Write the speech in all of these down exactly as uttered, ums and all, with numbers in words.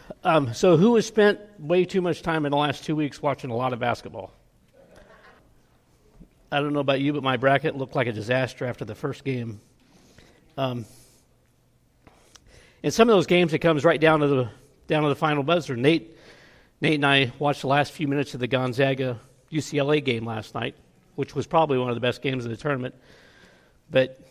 Um, so who has spent way too much time in the last two weeks watching a lot of basketball? I don't know about you, but my bracket looked like a disaster after the first game. Um, in some of those games, it comes right down to the down to the final buzzer. Nate, Nate and I watched the last few minutes of the Gonzaga U C L A game last night, which was probably one of the best games of the tournament. But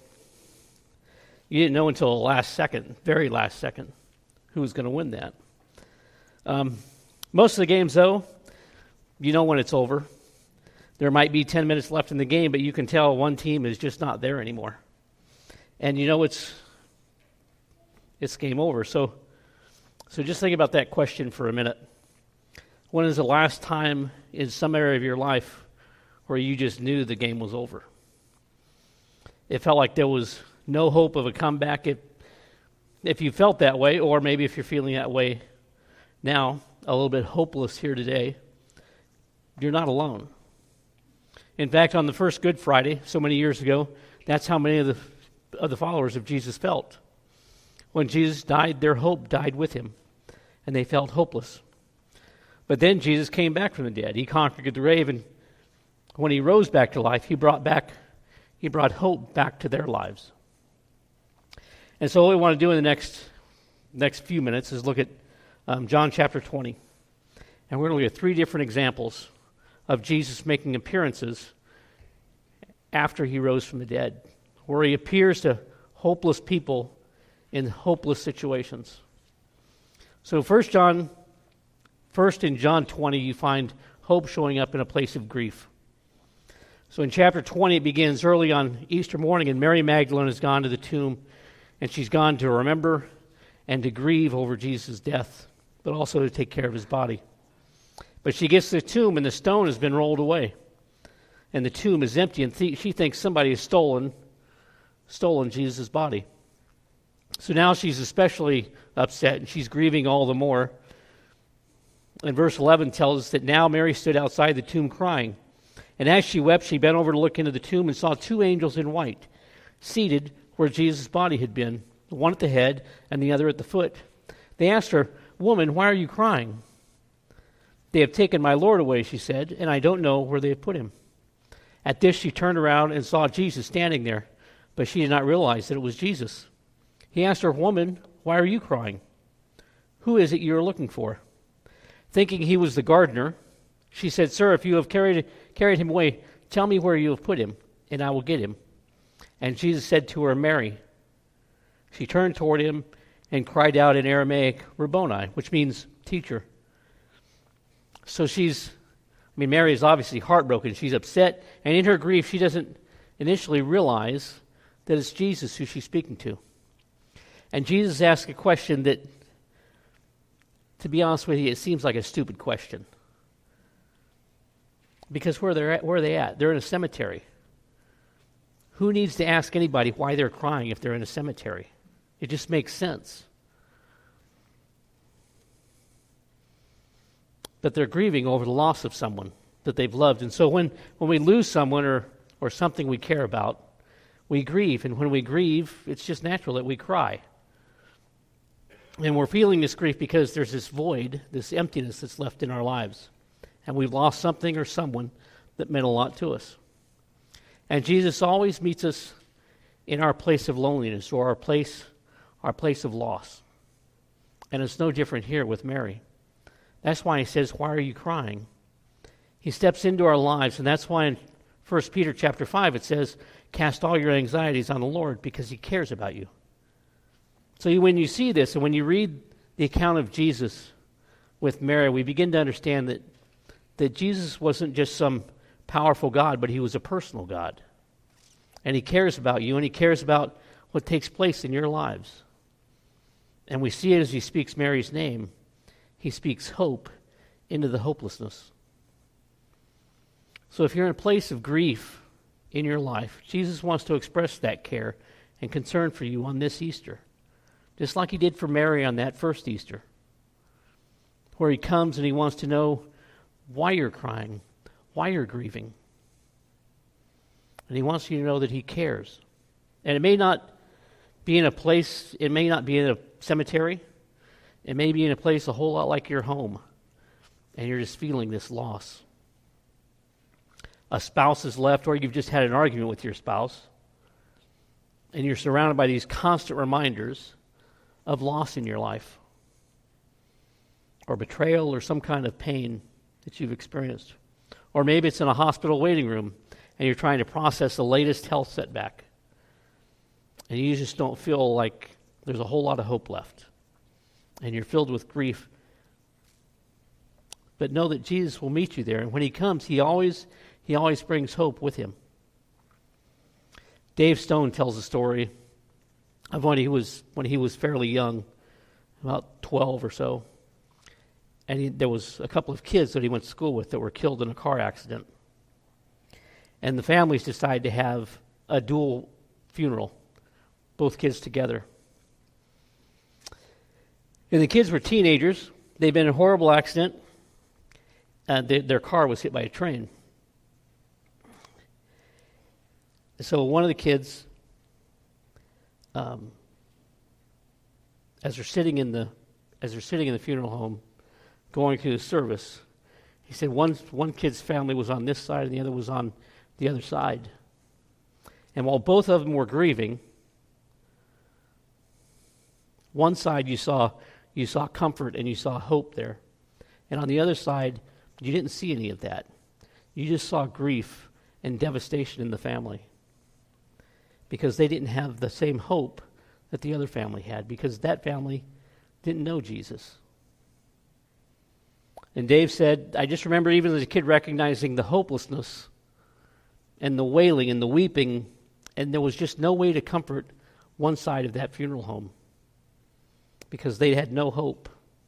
you didn't know until the last second, very last second, who was going to win that. Um, most of the games, though, you know when it's over. There might be ten minutes left in the game, but you can tell one team is just not there anymore. And you know it's it's game over. So, so just think about that question for a minute. When is the last time in some area of your life where you just knew the game was over? It felt like there was no hope of a comeback. If, if you felt that way, or maybe if you're feeling that way now, a little bit hopeless here today, you're not alone. In fact, on the first Good Friday, so many years ago, that's how many of the of the followers of Jesus felt. When Jesus died, their hope died with him, and they felt hopeless. But then Jesus came back from the dead. He conquered the grave, and when he rose back to life, he brought back, he brought hope back to their lives. And so what we want to do in the next next few minutes is look at um, John chapter twenty. And we're going to look at three different examples of Jesus making appearances after he rose from the dead, where he appears to hopeless people in hopeless situations. So first John, first in John twenty, you find hope showing up in a place of grief. So in chapter twenty, it begins early on Easter morning, and Mary Magdalene has gone to the tomb, and she's gone to remember and to grieve over Jesus' death, but also to take care of his body. But she gets to the tomb, and the stone has been rolled away, and the tomb is empty, and th- she thinks somebody has stolen, stolen Jesus' body. So now she's especially upset, and she's grieving all the more. And verse eleven tells us that now Mary stood outside the tomb crying. And as she wept, she bent over to look into the tomb and saw two angels in white, seated where Jesus' body had been, one at the head and the other at the foot. They asked her, "Woman, why are you crying?" "They have taken my Lord away," she said, "and I don't know where they have put him." At this she turned around and saw Jesus standing there, but she did not realize that it was Jesus. He asked her, "Woman, why are you crying? Who is it you are looking for?" Thinking he was the gardener, she said, "Sir, if you have carried carried him away, tell me where you have put him, and I will get him." And Jesus said to her, "Mary." She turned toward him and cried out in Aramaic, "Rabboni," which means teacher. So she's, I mean, Mary is obviously heartbroken. She's upset, and in her grief, she doesn't initially realize that it's Jesus who she's speaking to. And Jesus asks a question that, to be honest with you, it seems like a stupid question. Because where they're at, where are they at? They're in a cemetery. Who needs to ask anybody why they're crying if they're in a cemetery? It just makes sense. But they're grieving over the loss of someone that they've loved. And so when, when we lose someone or, or something we care about, we grieve. And when we grieve, it's just natural that we cry. And we're feeling this grief because there's this void, this emptiness that's left in our lives. And we've lost something or someone that meant a lot to us. And Jesus always meets us in our place of loneliness or our place, our place of loss. And it's no different here with Mary. That's why he says, "Why are you crying?" He steps into our lives, and that's why in First Peter chapter five it says, "Cast all your anxieties on the Lord because he cares about you." So you, when you see this and when you read the account of Jesus with Mary, we begin to understand that, that Jesus wasn't just some powerful God, but he was a personal God. And he cares about you, and he cares about what takes place in your lives. And we see it as he speaks Mary's name. He speaks hope into the hopelessness. So if you're in a place of grief in your life, Jesus wants to express that care and concern for you on this Easter, just like he did for Mary on that first Easter, where he comes and he wants to know why you're crying, why you're grieving. And he wants you to know that he cares. And it may not be in a place, it may not be in a cemetery, and maybe in a place a whole lot like your home, and you're just feeling this loss. A spouse has left, or you've just had an argument with your spouse, and you're surrounded by these constant reminders of loss in your life, or betrayal, or some kind of pain that you've experienced. Or maybe it's in a hospital waiting room, and you're trying to process the latest health setback, and you just don't feel like there's a whole lot of hope left, and you're filled with grief. But know that Jesus will meet you there, and when he comes, he always he always brings hope with him. Dave Stone tells a story of when he was when he was fairly young, about twelve or so, and he, there was a couple of kids that he went to school with that were killed in a car accident, and the families decided to have a dual funeral, both kids together. And the kids were teenagers. They'd been in a horrible accident. Uh, they, their car was hit by a train. So one of the kids, um, as they're sitting in the as they're sitting in the funeral home, going to the service, he said one one kid's family was on this side and the other was on the other side. And while both of them were grieving, one side you saw you saw comfort and you saw hope there, and on the other side you didn't see any of that. You just saw grief and devastation in the family, because they didn't have the same hope that the other family had, because that family didn't know Jesus. And Dave said, I just remember even as a kid recognizing the hopelessness and the wailing and the weeping, and there was just no way to comfort one side of that funeral home, because they had no hope.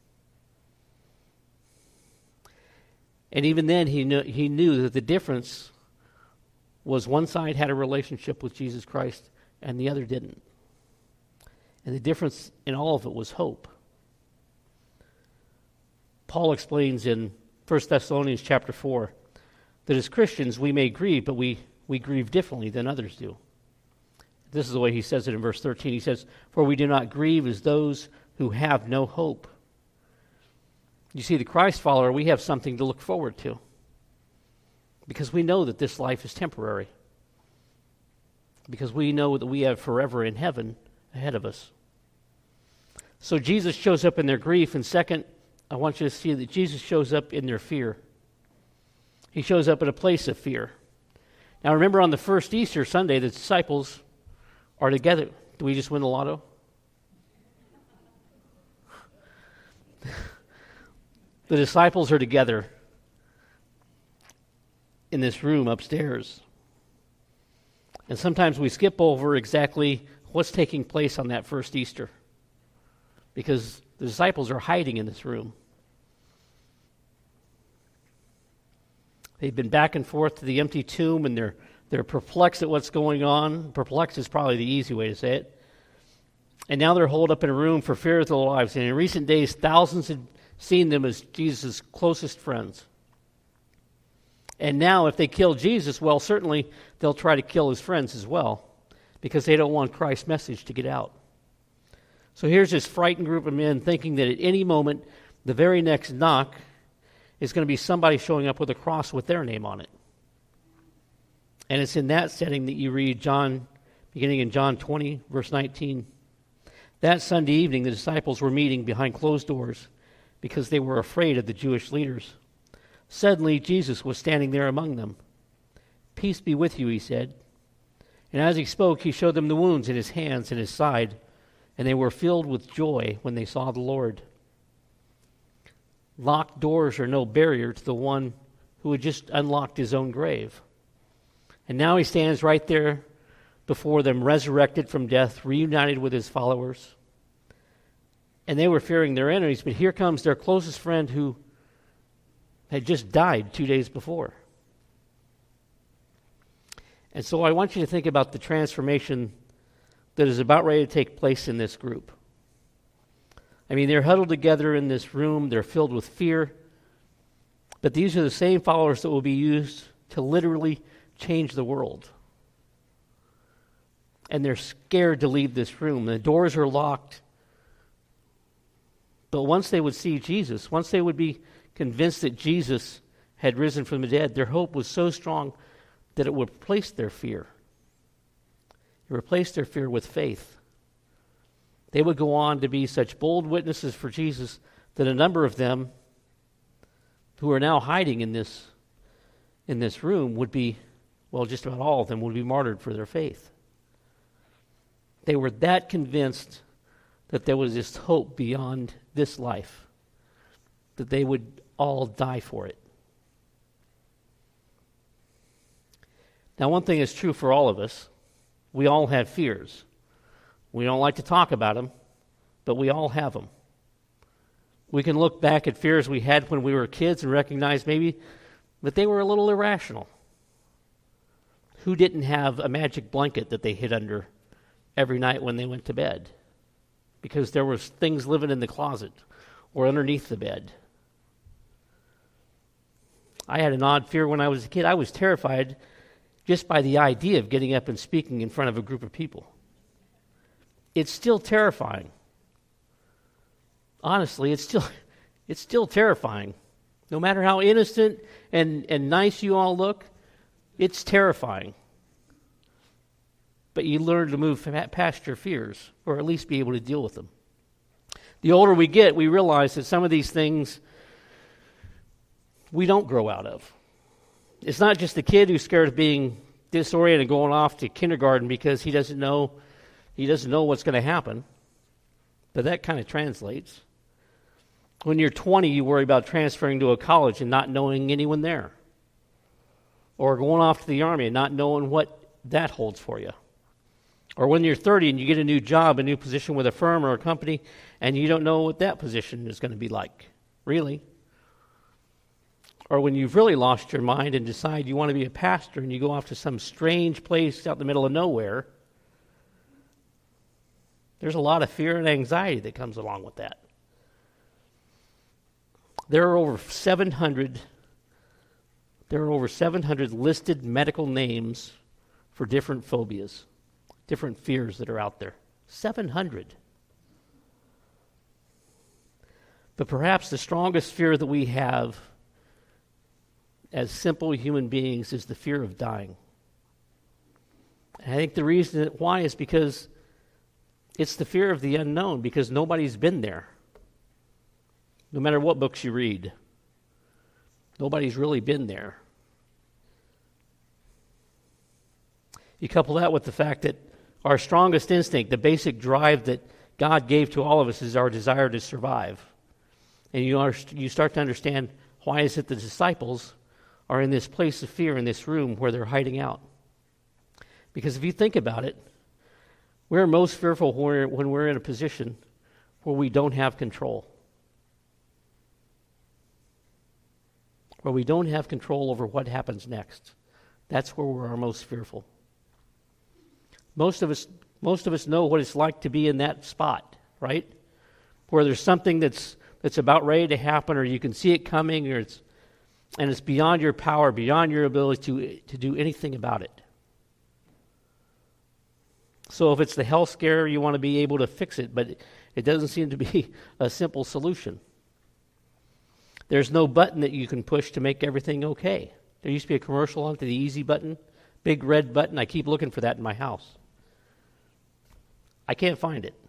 And even then, he knew, he knew that the difference was one side had a relationship with Jesus Christ and the other didn't. And the difference in all of it was hope. Paul explains in First Thessalonians chapter four that as Christians we may grieve, but we, we grieve differently than others do. This is the way he says it in verse thirteen. He says, for we do not grieve as those who have no hope. You see, the Christ follower, we have something to look forward to, because we know that this life is temporary, because we know that we have forever in heaven ahead of us. So Jesus shows up in their grief, and second, I want you to see that Jesus shows up in their fear. He shows up in a place of fear. Now remember, on the first Easter Sunday, the disciples are together. Do we just win the lotto? The disciples are together in this room upstairs. And sometimes we skip over exactly what's taking place on that first Easter, because the disciples are hiding in this room. They've been back and forth to the empty tomb, and they're they're perplexed at what's going on. Perplexed is probably the easy way to say it. And now they're holed up in a room for fear of their lives. And in recent days, thousands had seen them as Jesus' closest friends. And now if they kill Jesus, well, certainly they'll try to kill his friends as well, because they don't want Christ's message to get out. So here's this frightened group of men thinking that at any moment, the very next knock is going to be somebody showing up with a cross with their name on it. And it's in that setting that you read John, beginning in John twenty, verse nineteen. That Sunday evening, the disciples were meeting behind closed doors because they were afraid of the Jewish leaders. Suddenly, Jesus was standing there among them. Peace be with you, he said. And as he spoke, he showed them the wounds in his hands and his side, and they were filled with joy when they saw the Lord. Locked doors are no barrier to the one who had just unlocked his own grave. And now he stands right there before them, resurrected from death, reunited with his followers. And they were fearing their enemies, but here comes their closest friend who had just died two days before. And so I want you to think about the transformation that is about ready to take place in this group. I mean, they're huddled together in this room. They're filled with fear. But these are the same followers that will be used to literally change the world. And they're scared to leave this room. The doors are locked. But once they would see Jesus, once they would be convinced that Jesus had risen from the dead, their hope was so strong that it would replace their fear. It replaced their fear with faith. They would go on to be such bold witnesses for Jesus that a number of them who are now hiding in this in this room would be, well, just about all of them would be martyred for their faith. They were that convinced that there was this hope beyond this life, that they would all die for it. Now, one thing is true for all of us. We all have fears. We don't like to talk about them, but we all have them. We can look back at fears we had when we were kids and recognize maybe that they were a little irrational. Who didn't have a magic blanket that they hid under every night when they went to bed? Because there was things living in the closet or underneath the bed. I had an odd fear when I was a kid. I was terrified just by the idea of getting up and speaking in front of a group of people. It's still terrifying. Honestly, it's still it's still terrifying. No matter how innocent and, and nice you all look, it's terrifying. But you learn to move past your fears, or at least be able to deal with them. The older we get, we realize that some of these things we don't grow out of. It's not just the kid who's scared of being disoriented going off to kindergarten because he doesn't know he doesn't know what's going to happen. But that kind of translates. When you're twenty, you worry about transferring to a college and not knowing anyone there. Or going off to the army and not knowing what that holds for you. Or when you're thirty and you get a new job, a new position with a firm or a company, and you don't know what that position is going to be like, really. Or when you've really lost your mind and decide you want to be a pastor and you go off to some strange place out in the middle of nowhere, there's a lot of fear and anxiety that comes along with that. There are over seven hundred there are over seven hundred listed medical names for different phobias, different fears that are out there. seven hundred. But perhaps the strongest fear that we have as simple human beings is the fear of dying. And I think the reason why is because it's the fear of the unknown, because nobody's been there. No matter what books you read, nobody's really been there. You couple that with the fact that our strongest instinct, the basic drive that God gave to all of us, is our desire to survive. And you are, you start to understand, why is it the disciples are in this place of fear, in this room where they're hiding out? Because if you think about it, we're most fearful when we're, when we're in a position where we don't have control. Where we don't have control over what happens next. That's where we're our most fearful. Most of us, most of us know what it's like to be in that spot, right? Where there's something that's that's about ready to happen, or you can see it coming, or it's and it's beyond your power, beyond your ability to to do anything about it. So if it's the health scare, you want to be able to fix it, but it doesn't seem to be a simple solution. There's no button that you can push to make everything okay. There used to be a commercial on the easy button, big red button. I keep looking for that in my house. I can't find it.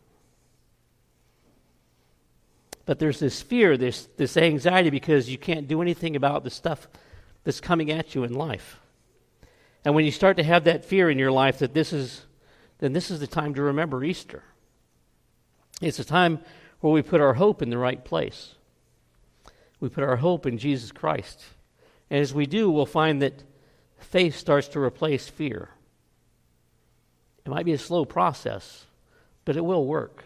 But there's this fear, this this anxiety, because you can't do anything about the stuff that's coming at you in life. And when you start to have that fear in your life, that this is, then this is the time to remember Easter. It's a time where we put our hope in the right place. We put our hope in Jesus Christ. And as we do, we'll find that faith starts to replace fear. It might be a slow process, but it will work.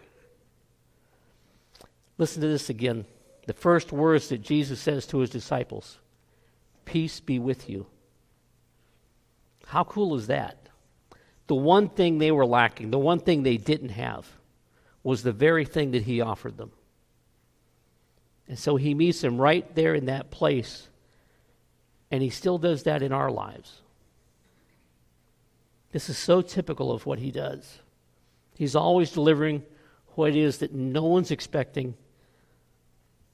Listen to this again. The first words that Jesus says to his disciples: "Peace be with you." How cool is that? The one thing they were lacking, the one thing they didn't have, was the very thing that he offered them. And so he meets them right there in that place, and he still does that in our lives. This is so typical of what he does. He's always delivering what it is that no one's expecting,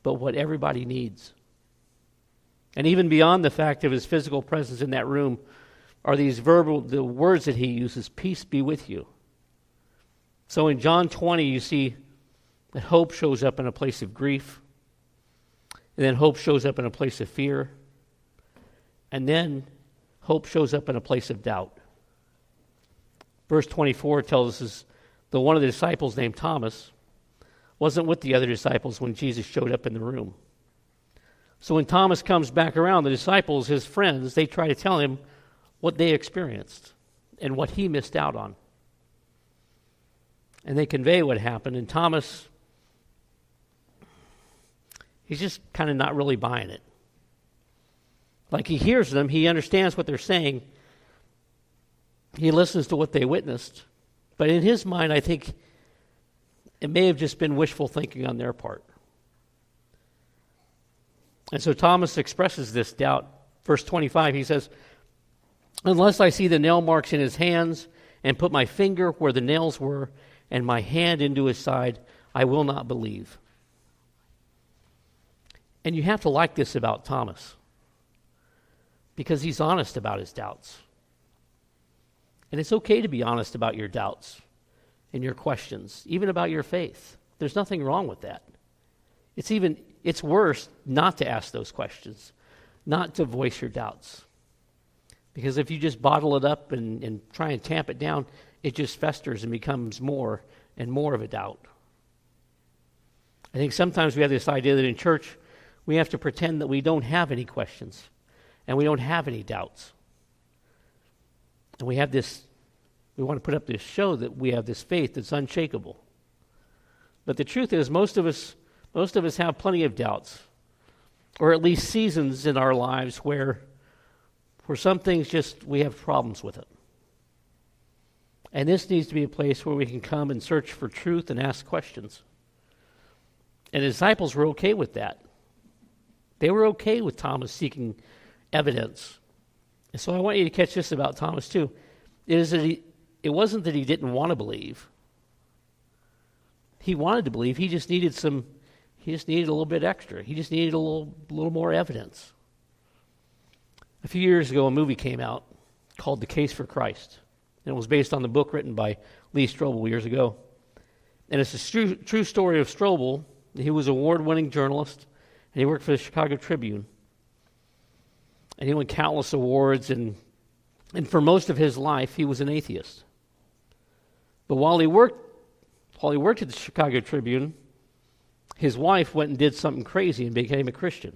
but what everybody needs. And even beyond the fact of his physical presence in that room are these verbal, the words that he uses, peace be with you. So in John twenty, you see that hope shows up in a place of grief, and then hope shows up in a place of fear, and then hope shows up in a place of doubt. Verse twenty-four tells us that one of the disciples named Thomas wasn't with the other disciples when Jesus showed up in the room. So when Thomas comes back around, the disciples, his friends, they try to tell him what they experienced and what he missed out on. And they convey what happened, and Thomas, he's just kind of not really buying it. Like he hears them, he understands what they're saying, he listens to what they witnessed, but in his mind, I think it may have just been wishful thinking on their part. And so Thomas expresses this doubt. Verse twenty-five, he says, unless I see the nail marks in his hands and put my finger where the nails were and my hand into his side, I will not believe. And you have to like this about Thomas, because he's honest about his doubts. And it's okay to be honest about your doubts and your questions, even about your faith. There's nothing wrong with that. It's even, it's worse not to ask those questions, not to voice your doubts. Because if you just bottle it up and, and try and tamp it down, it just festers and becomes more and more of a doubt. I think sometimes we have this idea that in church, we have to pretend that we don't have any questions and we don't have any doubts. And we have this, we want to put up this show that we have this faith that's unshakable. But the truth is, most of us, most of us have plenty of doubts, or at least seasons in our lives where, where some things just, we have problems with it. And this needs to be a place where we can come and search for truth and ask questions. And the disciples were okay with that. They were okay with Thomas seeking evidence. And so I want you to catch this about Thomas too. It is that he, it wasn't that he didn't want to believe. He wanted to believe. He just needed some, he just needed a little bit extra. He just needed a little, little more evidence. A few years ago, a movie came out called The Case for Christ. And it was based on the book written by Lee Strobel years ago. And it's a true, true story of Strobel. He was an award-winning journalist, and he worked for the Chicago Tribune. And he won countless awards, and, and for most of his life, he was an atheist. But while he worked, while he worked at the Chicago Tribune, his wife went and did something crazy and became a Christian.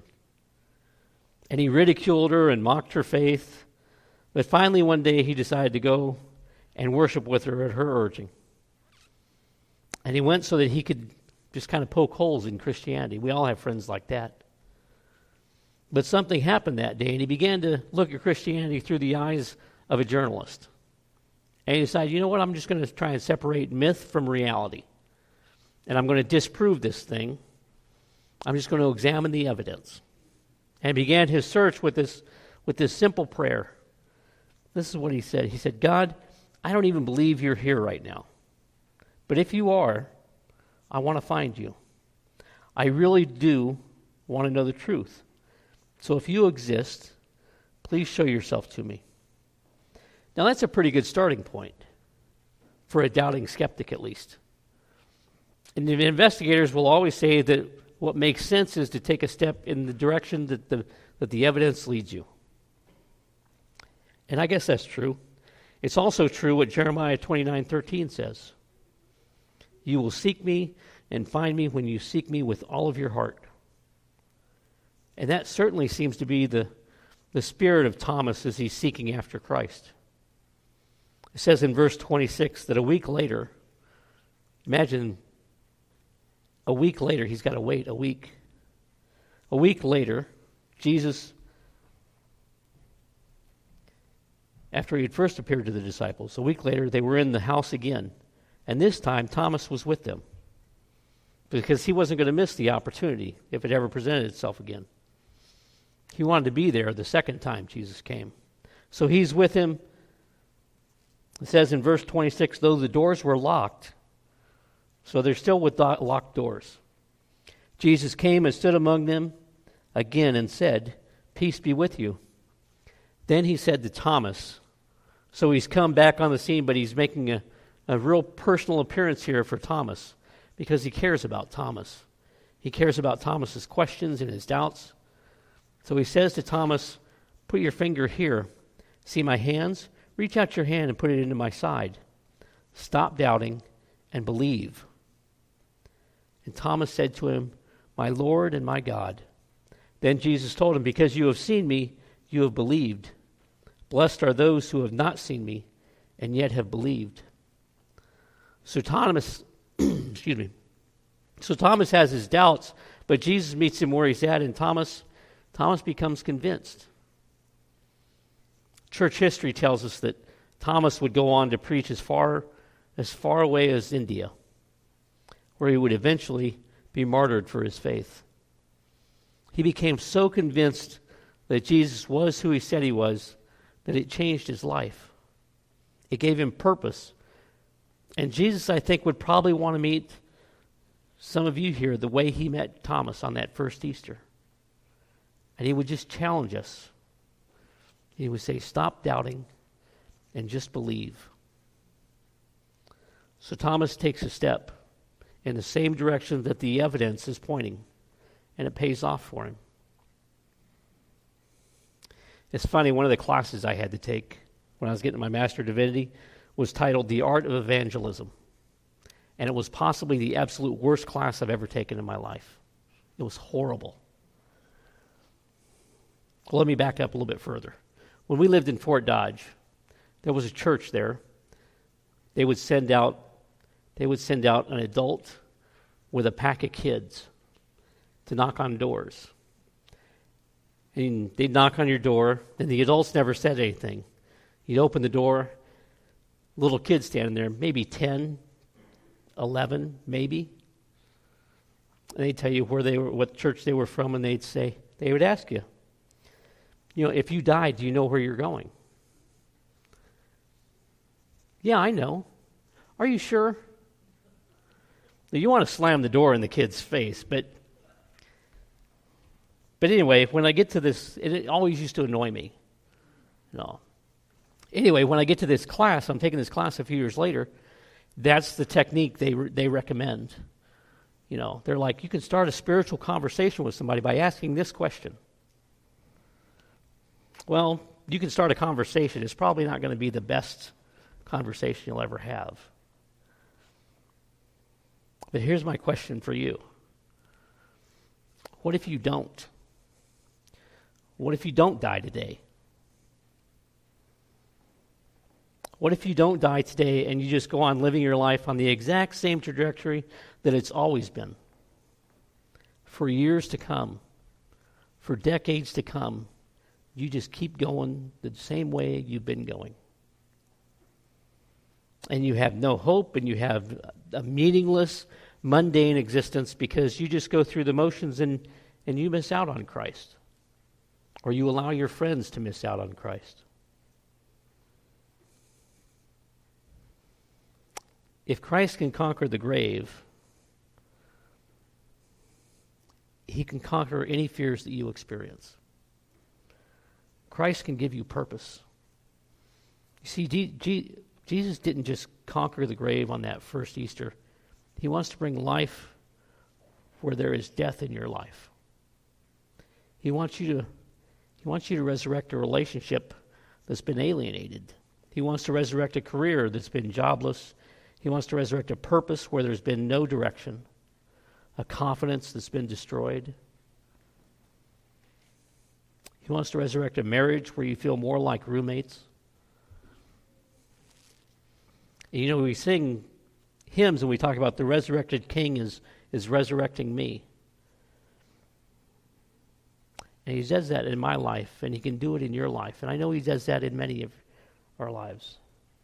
And he ridiculed her and mocked her faith. But finally one day he decided to go and worship with her at her urging. And he went so that he could just kind of poke holes in Christianity. We all have friends like that. But something happened that day, and he began to look at Christianity through the eyes of a journalist. And he decided, you know what, I'm just going to try and separate myth from reality. And I'm going to disprove this thing. I'm just going to examine the evidence. And he began his search with this, with this simple prayer. This is what he said. He said, God, I don't even believe you're here right now. But if you are, I want to find you. I really do want to know the truth. So if you exist, please show yourself to me. Now that's a pretty good starting point for a doubting skeptic, at least. And the investigators will always say that what makes sense is to take a step in the direction that the, that the evidence leads you. And I guess that's true. It's also true what Jeremiah twenty-nine thirteen says. You will seek me and find me when you seek me with all of your heart. And that certainly seems to be the, the spirit of Thomas as he's seeking after Christ. It says in verse twenty-six that a week later, imagine a week later, he's got to wait a week. A week later, Jesus, after he had first appeared to the disciples, a week later they were in the house again. And this time Thomas was with them, because he wasn't going to miss the opportunity if it ever presented itself again. He wanted to be there the second time Jesus came. So he's with him. It says in verse twenty-six, though the doors were locked, so they're still with locked doors, Jesus came and stood among them again and said, "Peace be with you." Then he said to Thomas, so he's come back on the scene, but he's making a, a real personal appearance here for Thomas because he cares about Thomas. He cares about Thomas's questions and his doubts. So he says to Thomas, "Put your finger here. See my hands? Reach out your hand and put it into my side. Stop doubting and believe." And Thomas said to him, "My Lord and my God." Then Jesus told him, "Because you have seen me, you have believed. Blessed are those who have not seen me and yet have believed." So Thomas, excuse me. So Thomas has his doubts, but Jesus meets him where he's at, and Thomas, Thomas becomes convinced. Church history tells us that Thomas would go on to preach as far as far away as India, where he would eventually be martyred for his faith. He became so convinced that Jesus was who he said he was that it changed his life. It gave him purpose. And Jesus, I think, would probably want to meet some of you here the way he met Thomas on that first Easter. And he would just challenge us. He would say, "Stop doubting and just believe." So Thomas takes a step in the same direction that the evidence is pointing, and it pays off for him. It's funny, one of the classes I had to take when I was getting my Master of Divinity was titled The Art of Evangelism. And it was possibly the absolute worst class I've ever taken in my life. It was horrible. Well, let me back up a little bit further. When we lived in Fort Dodge, there was a church there. They would send out they would send out an adult with a pack of kids to knock on doors. And they'd knock on your door, and the adults never said anything. You'd open the door, little kids standing there, maybe ten, eleven, maybe. And they'd tell you where they were, what church they were from, and they'd say, they would ask you, you know, "If you died, do you know where you're going?" "Yeah, I know." "Are you sure?" Now, you want to slam the door in the kid's face, but but anyway, when I get to this, it, it always used to annoy me. No. Anyway, when I get to this class, I'm taking this class a few years later, that's the technique they re- they recommend. You know, they're like, you can start a spiritual conversation with somebody by asking this question. Well, you can start a conversation. It's probably not going to be the best conversation you'll ever have. But here's my question for you. What if you don't? What if you don't die today? What if you don't die today and you just go on living your life on the exact same trajectory that it's always been? For years to come, for decades to come, you just keep going the same way you've been going. And you have no hope, and you have a meaningless, mundane existence because you just go through the motions and, and you miss out on Christ. Or you allow your friends to miss out on Christ. If Christ can conquer the grave, he can conquer any fears that you experience. Christ can give you purpose. You see, G- G- Jesus didn't just conquer the grave on that first Easter. He wants to bring life where there is death in your life. He wants you to, he wants you to resurrect a relationship that's been alienated. He wants to resurrect a career that's been jobless. He wants to resurrect a purpose where there's been no direction, a confidence that's been destroyed. He wants to resurrect a marriage where you feel more like roommates. And you know, we sing hymns and we talk about the resurrected King is, is resurrecting me. And he does that in my life, and he can do it in your life. And I know he does that in many of our lives.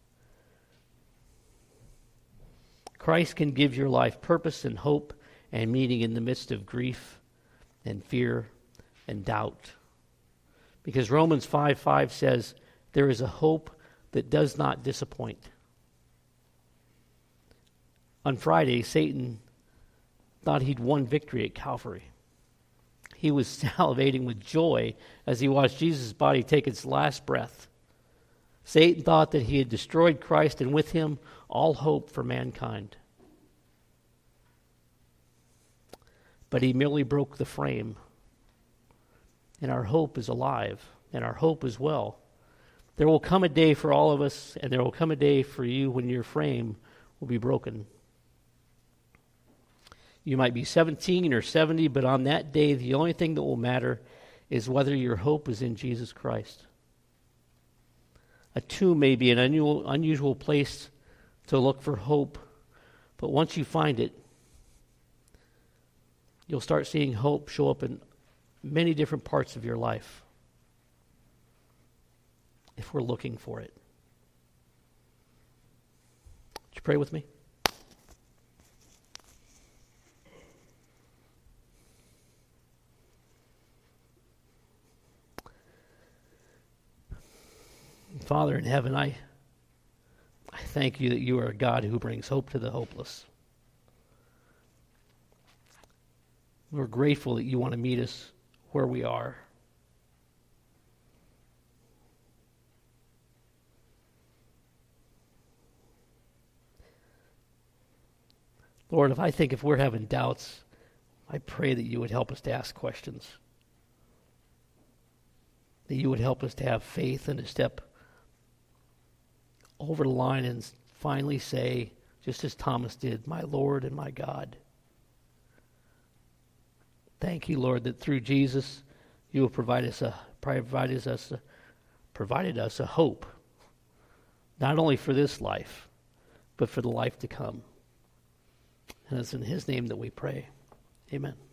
Christ can give your life purpose and hope and meaning in the midst of grief and fear and doubt. Because Romans five five says, there is a hope that does not disappoint. On Friday, Satan thought he'd won victory at Calvary. He was salivating with joy as he watched Jesus' body take its last breath. Satan thought that he had destroyed Christ and with him all hope for mankind. But he merely broke the frame. And our hope is alive, and our hope is well. There will come a day for all of us, and there will come a day for you when your frame will be broken. You might be seventeen or seventy, but on that day, the only thing that will matter is whether your hope is in Jesus Christ. A tomb may be an unusual, unusual place to look for hope, but once you find it, you'll start seeing hope show up in many different parts of your life if we're looking for it. Would you pray with me? Father in heaven, I, I thank you that you are a God who brings hope to the hopeless. We're grateful that you want to meet us where we are. Lord, if I think if we're having doubts, I pray that you would help us to ask questions. That you would help us to have faith and to step over the line and finally say, just as Thomas did, my Lord and my God. Thank you, Lord, that through Jesus you have provided us a provided us a, provided us a hope, not only for this life, but for the life to come. And it's in his name that we pray. Amen.